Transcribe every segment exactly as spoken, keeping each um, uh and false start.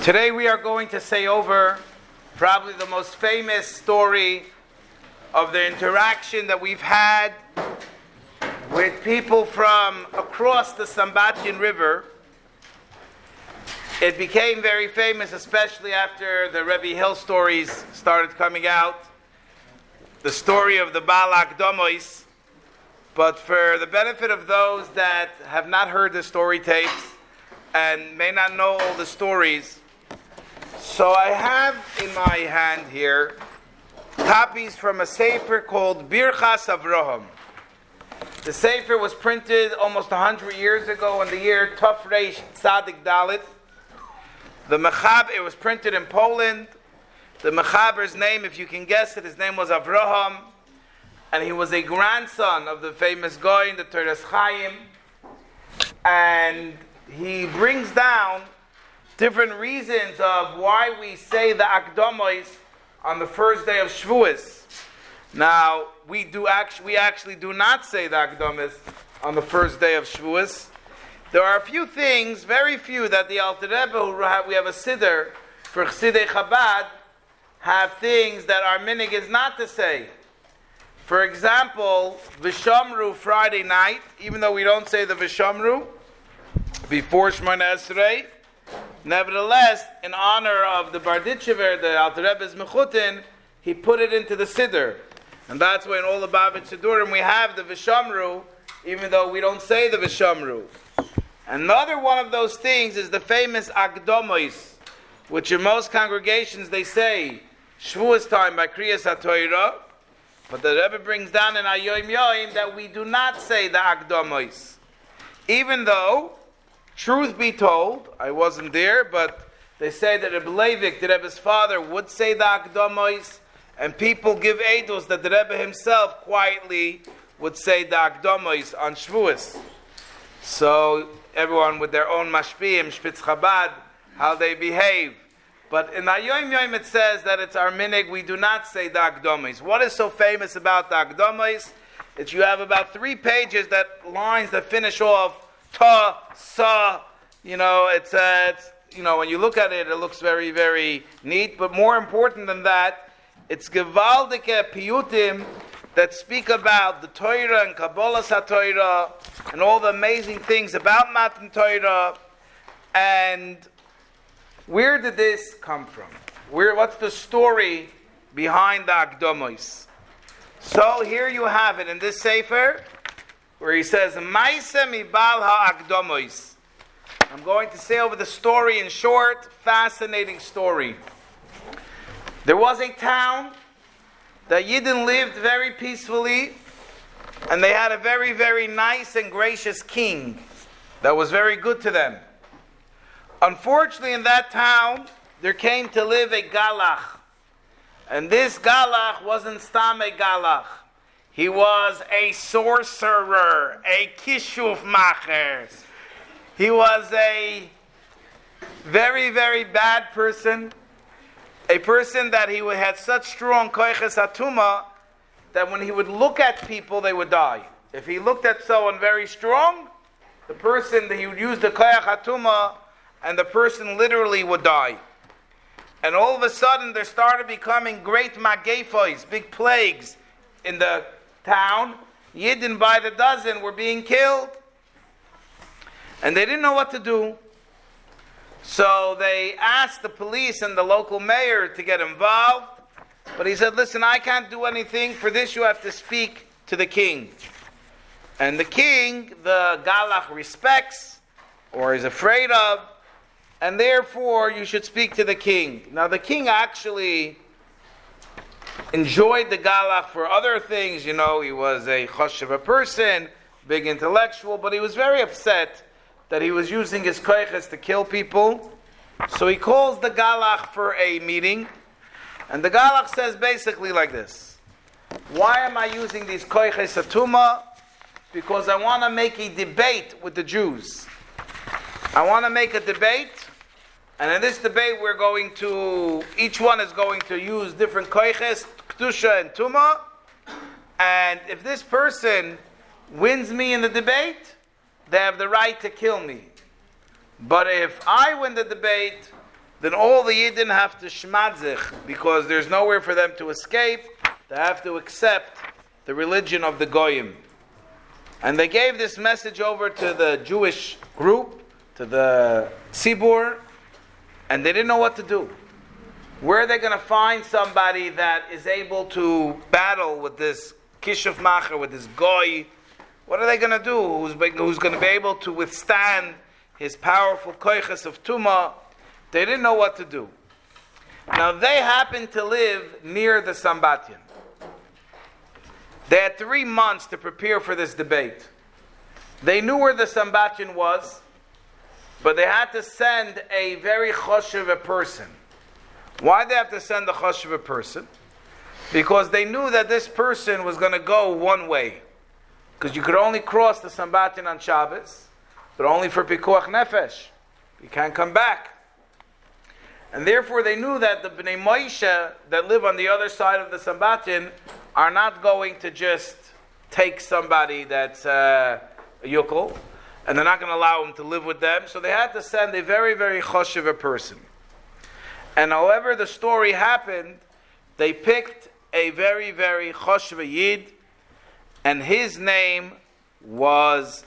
Today we are going to say over probably the most famous story of the interaction that we've had with people from across the Sambatyon River. It became very famous, especially after the Rebbe Hill stories started coming out. The story of the Baal Akdomois. But for the benefit of those that have not heard the story tapes and may not know all the stories, so I have in my hand here copies from a sefer called Birchas Avraham. The sefer was printed almost one hundred years ago in the year Tov Reish Tzadik Dalit. The Mechaber, it was printed in Poland. The Mechaber's name, if you can guess it, his name was Avraham, and he was a grandson of the famous Goyin, the Toras Chaim, and he brings down different reasons of why we say the Akdomois on the first day of Shavuos. Now, we do actually we actually do not say the Akdomois on the first day of Shavuos. There are a few things, very few, that the Alter Rebbe, who have, we have a siddur for Chassidei Chabad, have things that our minig is not to say. For example, V'Shamru Friday night, even though we don't say the V'Shamru before Shemona Esrei, nevertheless, in honor of the Barditchever, the Alter Rebbe's Mechutin, he put it into the Siddur. And that's why in all the Bavit Siddurim we have the V'Shamru, even though we don't say the V'Shamru. Another one of those things is the famous Akdomois, which in most congregations they say Shavuos time by Kriyas HaTorah, but the Rebbe brings down in Ayoim Yoim that we do not say the Akdomois. Even though, truth be told, I wasn't there, but they say that Rebbe Leivik, the Rebbe's father, would say the Akdomois, and people give eidos that the Rebbe himself quietly would say the Akdomois on Shavuos. So everyone with their own mashpiyim, Shpitz Chabad, how they behave. But in Ayoim Yoim it says that it's our minig, we do not say the Akdomois. What is so famous about the Akdomois? It's you have about three pages that lines that finish off ta, sa, you know, it's, uh, it's, you know, when you look at it, it looks very, very neat. But more important than that, it's gewaldike piyutim that speak about the Torah and Kabbalah HaTorah and all the amazing things about Matan Torah. And where did this come from? Where? What's the story behind the Akdomois? So here you have it in this sefer, where he says, Maise mi Baal ha-Akdomois. I'm going to say over the story in short, fascinating story. There was a town that Yidden lived very peacefully, and they had a very, very nice and gracious king that was very good to them. Unfortunately, in that town, there came to live a Galach. And this Galach wasn't Stam a Galach. He was a sorcerer, a kishuf macher. He was a very, very bad person. A person that he had such strong koiches atuma that when he would look at people, they would die. If he looked at someone very strong, the person, he would use the koich atuma, and the person literally would die. And all of a sudden, there started becoming great magefos, big plagues in the town. Yidden by the dozen were being killed. And they didn't know what to do. So they asked the police and the local mayor to get involved. But he said, listen, I can't do anything. For this you have to speak to the king. And the king, the Galach respects or is afraid of, and therefore you should speak to the king. Now the king actually enjoyed the Galach for other things. You know, he was a choshev person, big intellectual, but he was very upset that he was using his koiches to kill people. So he calls the Galach for a meeting, and the Galach says basically like this: why am I using these koiches atuma? Because I want to make a debate with the Jews. I want to make a debate, and in this debate we're going to, each one is going to use different koiches, kedusha and tuma, and if this person wins me in the debate, they have the right to kill me. But if I win the debate, then all the Yidden have to shmadzich, because there's nowhere for them to escape. They have to accept the religion of the Goyim. And they gave this message over to the Jewish group, to the Tzibur, and they didn't know what to do. Where are they going to find somebody that is able to battle with this Kishuf Macher, with this Goy? What are they going to do? Who's, who's going to be able to withstand his powerful koiches of Tumah? They didn't know what to do. Now they happened to live near the Sambatyon. They had three months to prepare for this debate. They knew where the Sambatyon was, but they had to send a very choshev a person. Why did they have to send a choshev a person? Because they knew that this person was going to go one way. Because you could only cross the Sambatyon on Shabbos, but only for Pikuach Nefesh. You can't come back. And therefore they knew that the Bnei Moshe that live on the other side of the Sambatyon are not going to just take somebody that's uh, a yukol, and they're not going to allow him to live with them. So they had to send a very, very choshev a person. And however the story happened, they picked a very, very choshev a Yid, and his name was...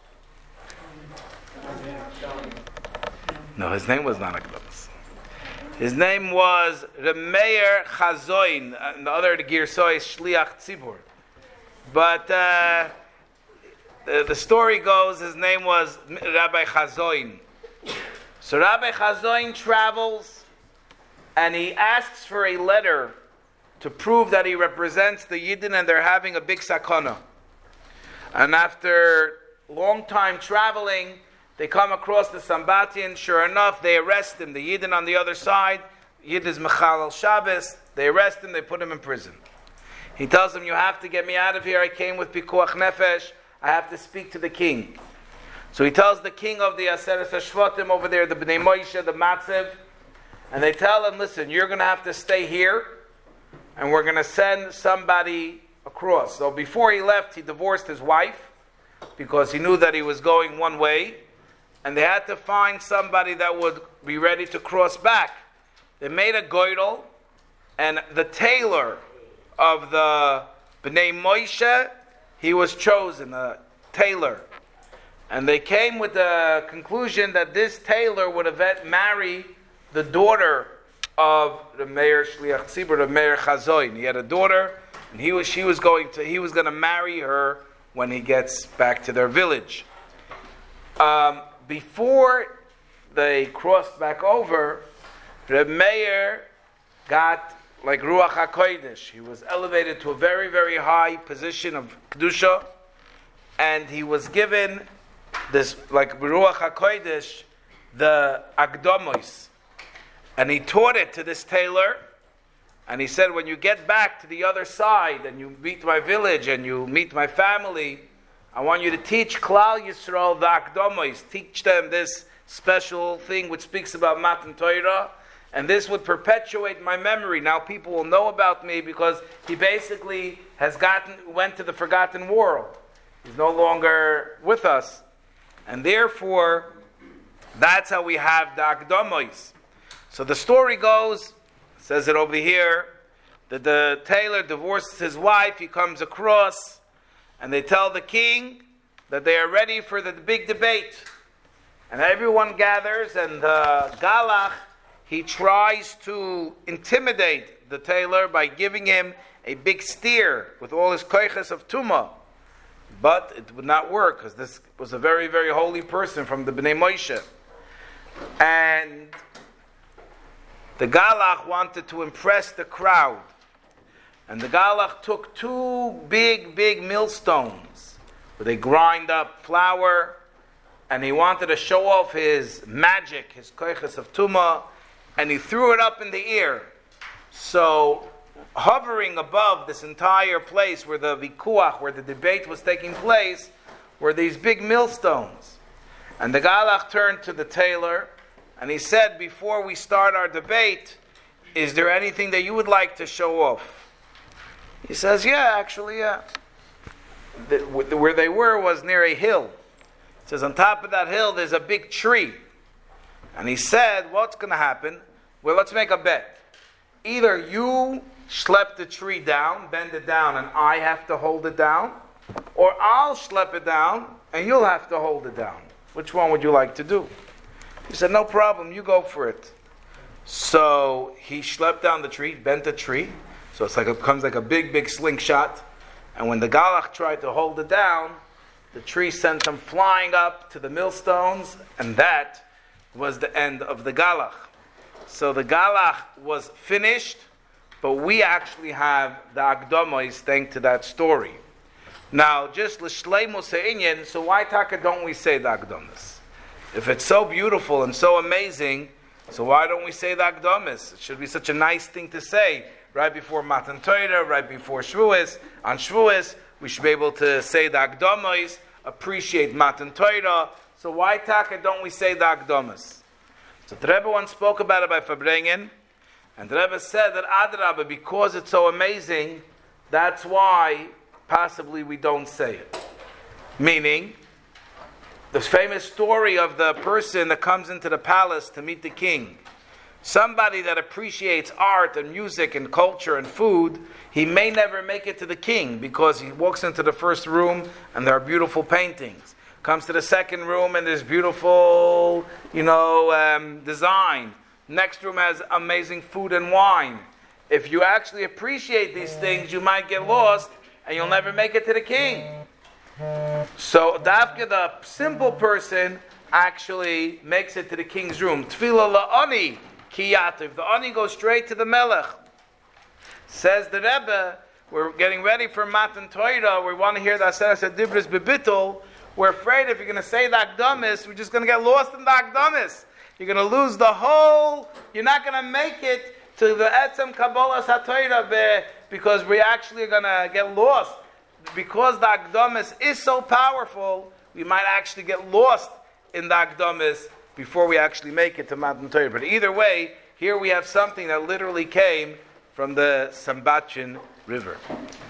No, his name was not Akdamas. His name was Remeir Chazoin, and the other Girsoi is Shliach Tzibur. But uh, the, the story goes, his name was Rabbi Chazoin. So Rabbi Chazoin travels, and he asks for a letter to prove that he represents the Yidden and they're having a big sakana. And after long time traveling, they come across the Sambatyon. Sure enough, they arrest him. The Yidden on the other side, Yid is Mechal al Shabbos. They arrest him, they put him in prison. He tells them, you have to get me out of here. I came with Pikuach Nefesh. I have to speak to the king. So he tells the king of the Aseret HaShvatim over there, the Bnei Moshe, the Matzev, and they tell him, listen, you're going to have to stay here, and we're going to send somebody across. So before he left, he divorced his wife, because he knew that he was going one way, and they had to find somebody that would be ready to cross back. They made a goydel, and the tailor of the Bnei Moshe, he was chosen, a tailor. And they came with the conclusion that this tailor would have marry the daughter of the Meir Shliach Tzibur, the Meir Chazoin. He had a daughter, and he was she was going to he was going to marry her when he gets back to their village. Um, before they crossed back over, the Meir got like Ruach HaKodesh. He was elevated to a very, very high position of Kedusha, and he was given this, like Ruach HaKodesh, the Akdamois. And he taught it to this tailor, and he said, when you get back to the other side, and you meet my village, and you meet my family, I want you to teach Klal Yisrael the Akdamois, teach them this special thing which speaks about Matan Torah, and this would perpetuate my memory. Now people will know about me because he basically has gotten went to the forgotten world. He's no longer with us. And therefore, that's how we have the Akdamois. So the story goes, says it over here, that the tailor divorces his wife, he comes across, and they tell the king that they are ready for the big debate. And everyone gathers, and the Galach, he tries to intimidate the tailor by giving him a big steer with all his koiches of Tumah. But it would not work, because this was a very, very holy person from the Bnei Moshe. And the Galach wanted to impress the crowd. And the Galach took two big, big millstones where they grind up flour, and he wanted to show off his magic, his koiches of Tumah, and he threw it up in the air. So, hovering above this entire place where the vikuach, where the debate was taking place, were these big millstones. And the Galach turned to the tailor, and he said, before we start our debate, is there anything that you would like to show off? He says, yeah, actually, yeah. The, where they were was near a hill. It says, on top of that hill, there's a big tree. And he said, what's going to happen? Well, let's make a bet. Either you schlep the tree down, bend it down, and I have to hold it down, or I'll schlep it down, and you'll have to hold it down. Which one would you like to do? He said, no problem, you go for it. So he schlepped down the tree, bent the tree, so it's like it becomes like a big, big slingshot. And when the Galach tried to hold it down, the tree sent him flying up to the millstones, and that was the end of the Galach. So the Galach was finished, but we actually have the Akdomos thanks to that story. Now, just l'shleimus ha'inyan, so why taka don't we say the Akdomos? If it's so beautiful and so amazing, so why don't we say the Akdomos? It should be such a nice thing to say right before Matan Torah, right before Shavuos. On Shavuos, we should be able to say the Akdomos, appreciate Matan Torah. So why taka don't we say the Akdomos? So the Rebbe once spoke about it by Fabrengen, and the Rebbe said that Adrabah, because it's so amazing, that's why possibly we don't say it. Meaning, the famous story of the person that comes into the palace to meet the king. Somebody that appreciates art and music and culture and food, he may never make it to the king because he walks into the first room and there are beautiful paintings. Comes to the second room and there's beautiful, you know, um, design. Next room has amazing food and wine. If you actually appreciate these things, you might get lost and you'll never make it to the king. So, Dafka, the simple person, actually makes it to the king's room. Tefillah la'ani kiyativ. The ani goes straight to the melech. Says the Rebbe, we're getting ready for Matan Torah. We want to hear the Aseres Dibros Bebitul. We're afraid if you're going to say the Akdamis, we're just going to get lost in the Akdamis. You're going to lose the whole, you're not going to make it to the Etzem Kabbalah HaTorah because we actually are going to get lost. Because the Akdamis is so powerful, we might actually get lost in the Akdamis before we actually make it to Matan Torah. But either way, here we have something that literally came from the Sambatchin River.